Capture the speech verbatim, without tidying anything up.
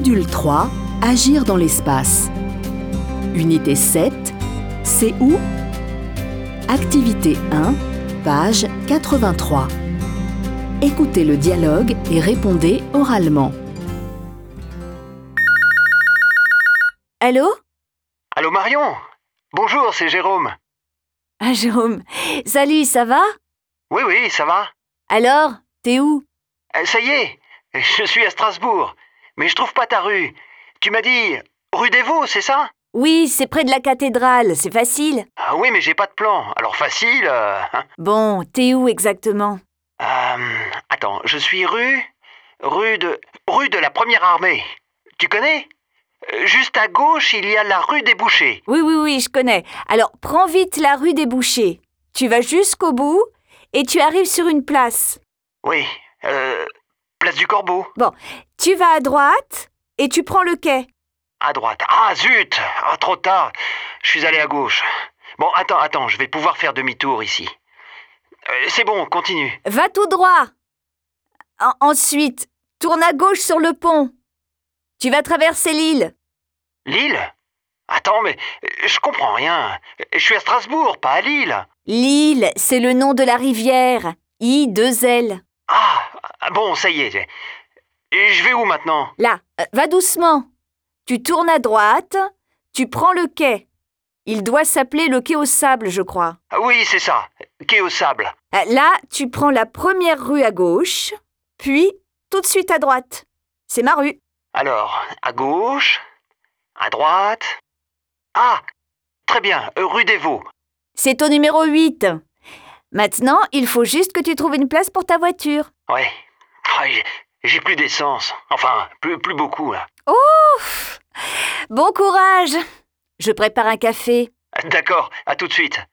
Module trois, Agir dans l'espace. Unité sept, C'est où? Activité un, page quatre-vingt-trois. Écoutez le dialogue et répondez oralement. Allô? Allô Marion? Bonjour, c'est Jérôme. Ah Jérôme, salut, ça va? Oui, oui, ça va. Alors, t'es où? Euh, ça y est, je suis à Strasbourg, mais je trouve pas ta rue. Tu m'as dit rue des Vaux, c'est ça? Oui, c'est près de la cathédrale, c'est facile. Ah oui, mais j'ai pas de plan, alors facile. Euh, hein. Bon, t'es où exactement? Euh, attends, je suis rue... rue de... rue de la Première Armée. Tu connais? Euh, Juste à gauche, il y a la rue des Bouchers. Oui, oui, oui, je connais. Alors, prends vite la rue des Bouchers. Tu vas jusqu'au bout et tu arrives sur une place. Oui, euh... place du Corbeau. Bon, tu vas à droite et tu prends le quai. À droite. Ah zut! Ah, trop tard. Je suis allé à gauche. Bon, attends, attends, je vais pouvoir faire demi-tour ici. Euh, c'est bon, continue. Va tout droit. En- ensuite, tourne à gauche sur le pont. Tu vas traverser l'île. Lille? Attends, mais euh, je comprends rien. Je suis à Strasbourg, pas à Lille. L'île, c'est le nom de la rivière. I deux L. Ah, bon, ça y est. Et je vais où maintenant? Là, euh, va doucement. Tu tournes à droite, tu prends le quai. Il doit s'appeler le quai au sable, je crois. Ah oui, c'est ça. Quai au sable. Euh, Là, tu prends la première rue à gauche, puis tout de suite à droite. C'est ma rue. Alors, à gauche, à droite. Ah, très bien, euh, rue des Vaux. C'est au numéro huit. Maintenant, il faut juste que tu trouves une place pour ta voiture. Ouais. Ah, j'ai- j'ai plus d'essence. Enfin, plus, plus beaucoup, là. Ouf! Bon courage! Je prépare un café. D'accord, à tout de suite.